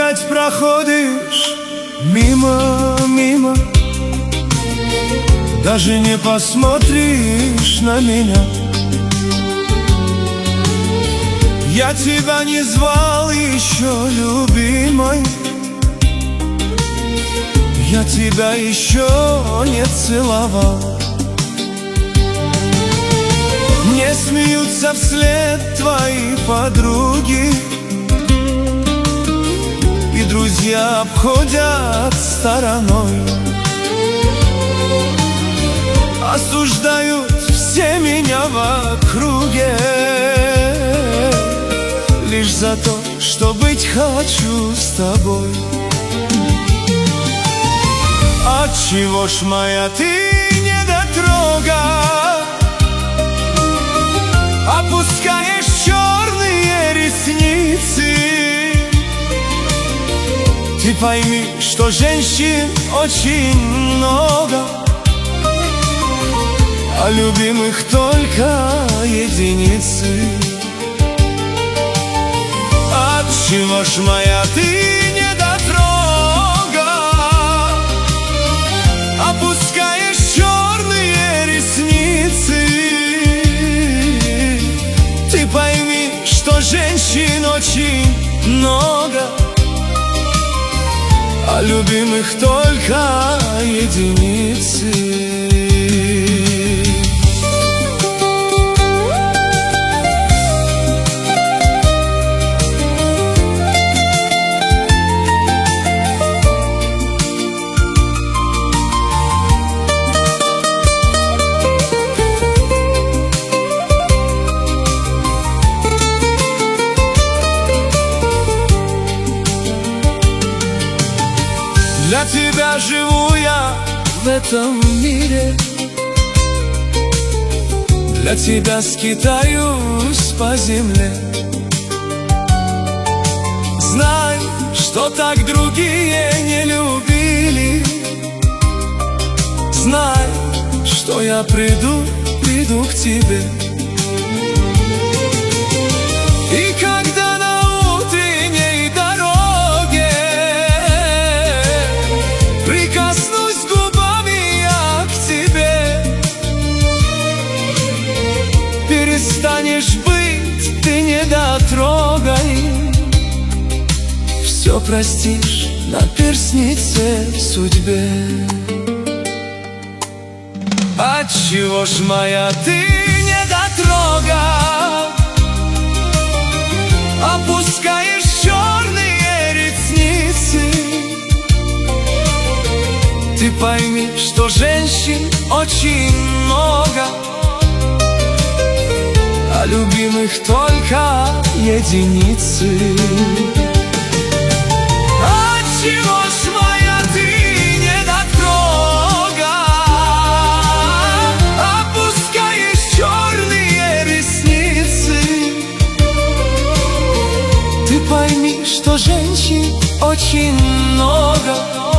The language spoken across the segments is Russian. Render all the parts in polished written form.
опять проходишь мимо, мимо, даже не посмотришь на меня. Я тебя не звал еще, любимой, я тебя еще не целовал. Мне смеются вслед твои подруги, и друзья обходят стороной. Осуждают все меня в округе, лишь за то, что быть хочу с тобой. Отчего ж, моя, ты недотрога, опускаешь черные ресницы? Ты пойми, что женщин очень много, а любимых только единицы. Отчего ж, моя, ты недотрога, опускаешь черные ресницы? Ты пойми, что женщин очень много, а любимых только единицы. Для тебя живу я в этом мире, для тебя скитаюсь по земле. Знай, что так другие не любили. Знай, что я приду к тебе. И когда на утренней дороге прикоснусь губами я к тебе, перестанешь быть ты недотрогой, все простишь на перстнице в судьбе. Отчего ж, моя, ты недотрога, опускаешь черные ресницы? Ты пойми, что женщин очень много, а любимых только единицы. Отчего ж, моя, ты недотрога, опускаешь черные ресницы? Ты пойми, что женщин очень много,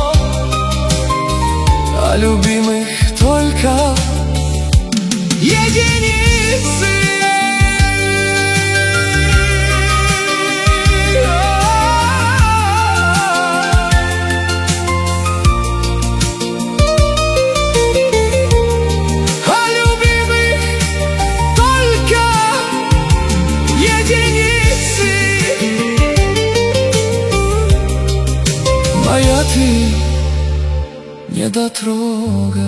а любимых только единицы. А любимых только единицы. Моя ты недотрога.